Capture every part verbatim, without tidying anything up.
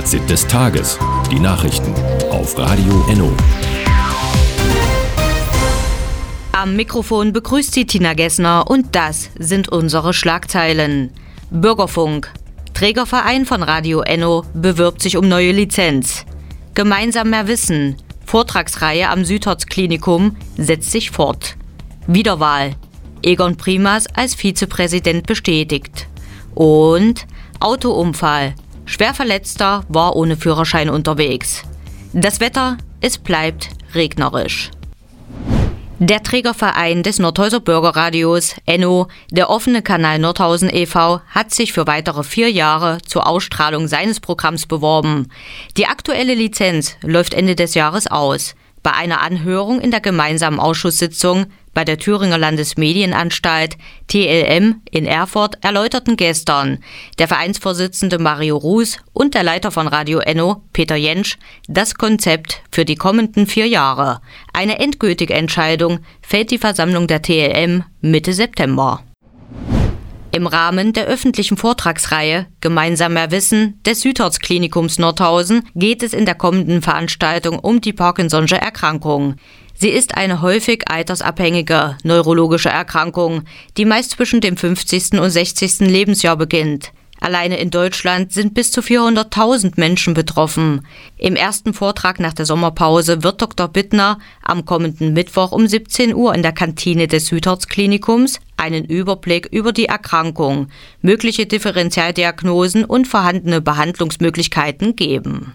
Fazit des Tages. Die Nachrichten auf Radio Enno. Am Mikrofon begrüßt sie Tina Gessner und das sind unsere Schlagzeilen. Bürgerfunk. Trägerverein von Radio Enno bewirbt sich um neue Lizenz. Gemeinsam mehr Wissen. Vortragsreihe am Südharz-Klinikum setzt sich fort. Wiederwahl. Egon Primas als Vizepräsident bestätigt. Und Autounfall. Schwerverletzter war ohne Führerschein unterwegs. Das Wetter, es bleibt regnerisch. Der Trägerverein des Nordhäuser Bürgerradios, Enno, der offene Kanal Nordhausen e V, hat sich für weitere vier Jahre zur Ausstrahlung seines Programms beworben. Die aktuelle Lizenz läuft Ende des Jahres aus. Bei einer Anhörung in der gemeinsamen Ausschusssitzung bei der Thüringer Landesmedienanstalt T L M in Erfurt erläuterten gestern der Vereinsvorsitzende Mario Ruß und der Leiter von Radio Enno, Peter Jentsch, das Konzept für die kommenden vier Jahre. Eine endgültige Entscheidung fällt die Versammlung der T L M Mitte September. Im Rahmen der öffentlichen Vortragsreihe Gemeinsam mehr Wissen des Südharz-Klinikums Nordhausen geht es in der kommenden Veranstaltung um die Parkinson'sche Erkrankung. Sie ist eine häufig altersabhängige neurologische Erkrankung, die meist zwischen dem fünfzigsten und sechzigsten Lebensjahr beginnt. Alleine in Deutschland sind bis zu vierhunderttausend Menschen betroffen. Im ersten Vortrag nach der Sommerpause wird Doktor Bittner am kommenden Mittwoch um siebzehn Uhr in der Kantine des Südharz-Klinikums einen Überblick über die Erkrankung, mögliche Differentialdiagnosen und vorhandene Behandlungsmöglichkeiten geben.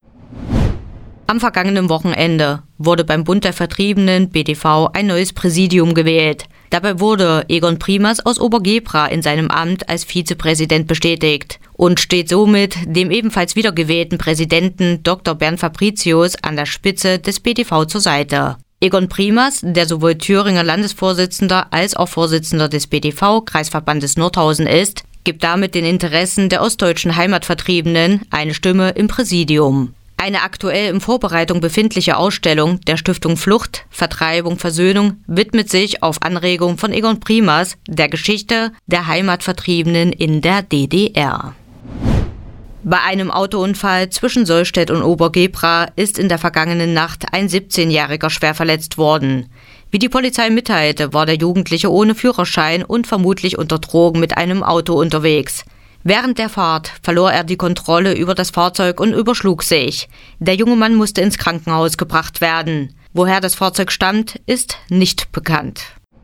Am vergangenen Wochenende wurde beim Bund der Vertriebenen B D V ein neues Präsidium gewählt. Dabei wurde Egon Primas aus Obergebra in seinem Amt als Vizepräsident bestätigt und steht somit dem ebenfalls wiedergewählten Präsidenten Doktor Bernd Fabricius an der Spitze des B D V zur Seite. Egon Primas, der sowohl Thüringer Landesvorsitzender als auch Vorsitzender des B D V-Kreisverbandes Nordhausen ist, gibt damit den Interessen der ostdeutschen Heimatvertriebenen eine Stimme im Präsidium. Eine aktuell in Vorbereitung befindliche Ausstellung der Stiftung Flucht, Vertreibung, Versöhnung widmet sich auf Anregung von Egon Primas der Geschichte der Heimatvertriebenen in der D D R. Bei einem Autounfall zwischen Sollstedt und Obergebra ist in der vergangenen Nacht ein siebzehnjähriger schwer verletzt worden. Wie die Polizei mitteilte, war der Jugendliche ohne Führerschein und vermutlich unter Drogen mit einem Auto unterwegs. Während der Fahrt verlor er die Kontrolle über das Fahrzeug und überschlug sich. Der junge Mann musste ins Krankenhaus gebracht werden. Woher das Fahrzeug stammt, ist nicht bekannt.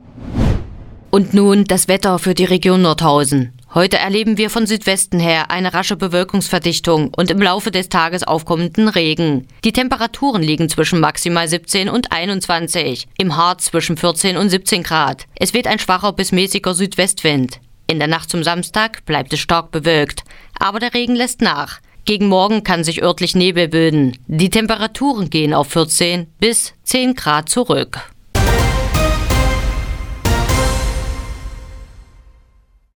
Und nun das Wetter für die Region Nordhausen. Heute erleben wir von Südwesten her eine rasche Bewölkungsverdichtung und im Laufe des Tages aufkommenden Regen. Die Temperaturen liegen zwischen maximal siebzehn und einundzwanzig, im Harz zwischen vierzehn und siebzehn Grad. Es weht ein schwacher bis mäßiger Südwestwind. In der Nacht zum Samstag bleibt es stark bewölkt, aber der Regen lässt nach. Gegen Morgen kann sich örtlich Nebel bilden. Die Temperaturen gehen auf vierzehn bis zehn Grad zurück.